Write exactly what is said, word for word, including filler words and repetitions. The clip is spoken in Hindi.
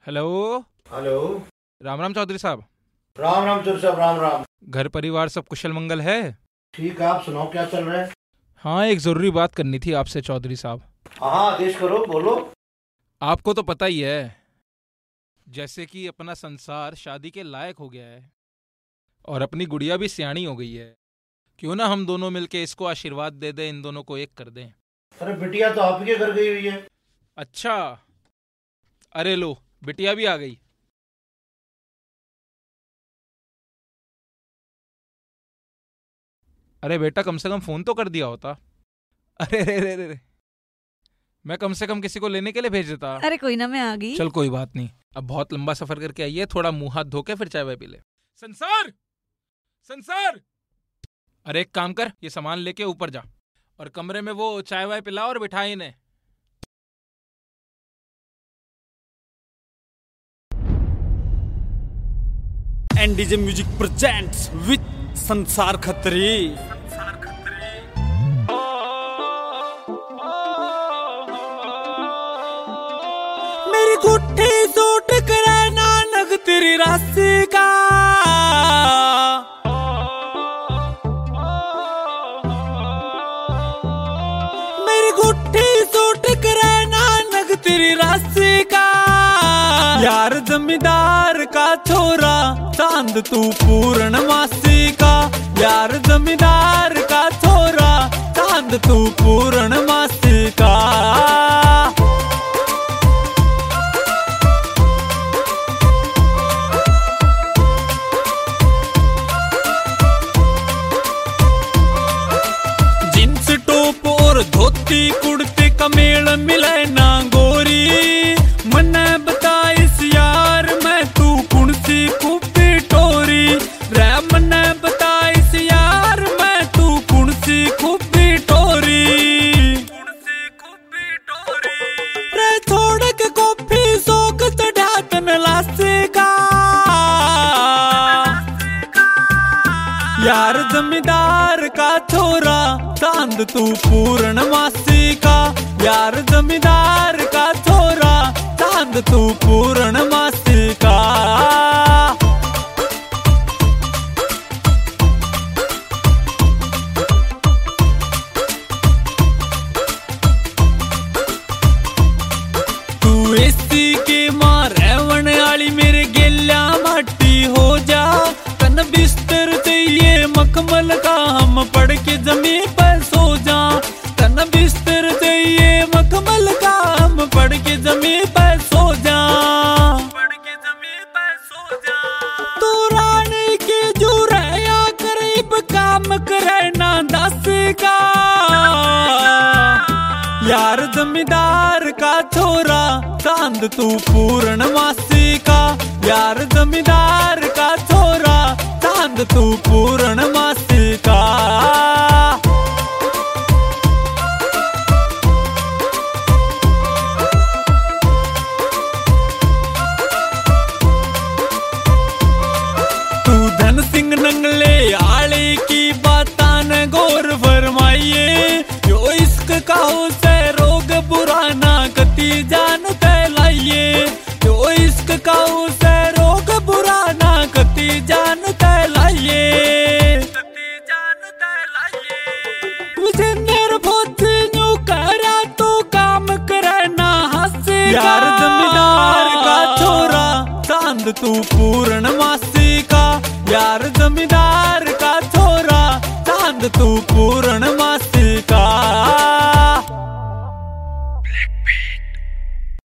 हेलो। हेलो। राम राम चौधरी साहब। राम राम चौधरी साहब, राम राम। घर परिवार सब कुशल मंगल है? ठीक है, आप सुनाओ क्या चल रहा है? हाँ, एक ज़रूरी बात करनी थी आपसे चौधरी साहब। हाँ, आदेश करो, बोलो। आपको तो पता ही है, जैसे कि अपना संसार शादी के लायक हो गया है और अपनी गुड़िया भी सियाणी हो गई है। क्यों ना हम दोनों मिलके इसको आशीर्वाद दे दें, इन दोनों को एक कर दें। अरे बिटिया तो आप ही के घर गई हुई है। अच्छा, अरे लो, बिटिया भी आ गई। अरे बेटा, कम से कम फोन तो कर दिया होता। अरे रे रे रे रे, मैं कम से कम किसी को लेने के लिए भेज देता। अरे कोई ना, मैं आ गई। चल कोई बात नहीं, अब बहुत लंबा सफर करके आई है, थोड़ा मुंह हाथ धो के फिर चाय वाय पी ले। संसार, संसार, अरे एक काम कर, ये सामान लेके ऊपर जा और कमरे में वो चाय वाय पिला और बिठा इन्हें। एनडीजे म्यूजिक प्रेजेंट्स विद संसार खत्री। मेरी गुट्ठी सूट करे नानक तेरी राशि का, मेरी गुट्ठी सूट करे नानक तेरी राशि का। यार जमींदार का छोरा चांद तू पूर्णमासी का, यार जमींदार का छोरा चांद तू पूर्णमासी का। जींस टॉप और धोती कुर्ते का मेल मिले ना गोरी, मन्ने बताइस यार मैं तू कौन सी खूबी टोरी रे, मन्ने बताइस यार मैं तू कौन सी खूबी टोरी, कौन सी खूबी टोरी रे। छोड़ के कॉफी सोक चढ़ा तन लासे का, यार जमींदार का छोरा चांद तू पूर्णमासी का, यार जमींदार का छोरा चांद तू पूर्णमासी का। तू एसी के मार रेवण आली मेरे गेल्या माटी हो जा, तन बिस्तर चाहिए मखमल का हम पड़ के जमीन पर सो जा, तन बिस्तर चाहिए मखमल का हम पड़ के जमीन पर सो जा, पड़ के जमीन पर सो जा। तू रानी की जू रहा करीब काम करे ना दस का, यार जमींदार का छोरा चांद तू पूर्णमासी का, यार जमींदार का छोरा चांद तू पूर्णमासी का। तू धन सिंह नंगले आले की बातां ने गौर फरमाइए, यो इश्क का से रोग बुराना कति जान तैलाइए, यो इश्क का से रोग बुराना कति जान तैलाइए, कति जान तैलाइए। तुझे निर्भोज न्यू करा तो काम करे ना हंसे, यार जमींदार का छोरा चांद तू पूर्णमासी का, यार जमींदार का छोरा चांद तू पूर्णमासी